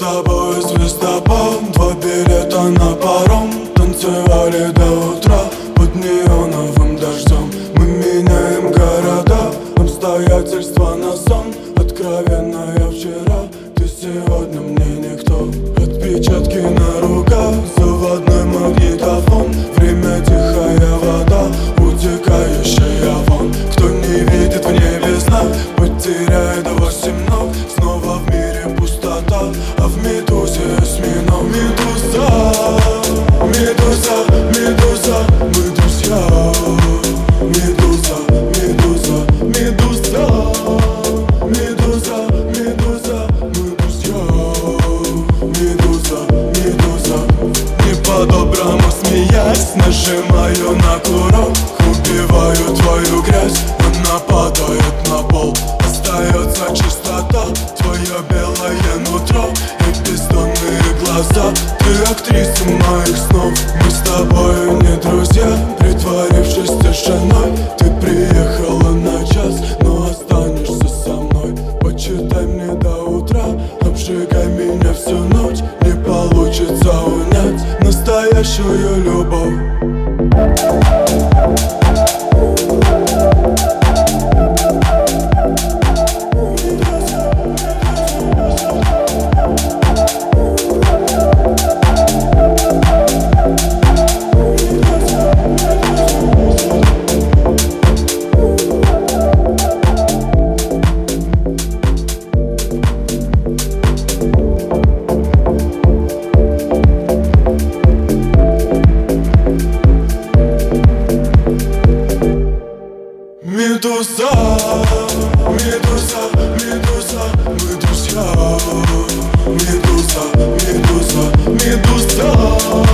тобой звездопад, 2 билета на паром. Танцевали до утра под неоновым дождем. Мы меняем города, обстоятельства на сон. Откровенно я вчера, ты сегодня мне никто. Отпечатки на руках, заводной магнитофон. Время тихая вода, утекающая вон. Кто не видит в небе знак, потеряет 8 ног. Снова в мире пустота, а в медузе осьминог. Медуза, медуза, медуза, мы друзья. Медуза, медуза, медуза, медуза, медуза, мы друзья. Медуза, медуза. Не по-доброму смеясь, нажимаю на курок. Убиваю твою грязь, она падает на пол. Остается чистота, твое белое нутро и бездонные глаза. Ты актриса моих снов. Мы с тобой не друзья, притворившись тишиной. Ты приехала на час, но останешься со мной. Почитай мне до утра, обжигай меня всю ночь. Не получится унять настоящую любовь. Медуза, медуза, медуза, мы друзья. Медуза, медуза, медуза.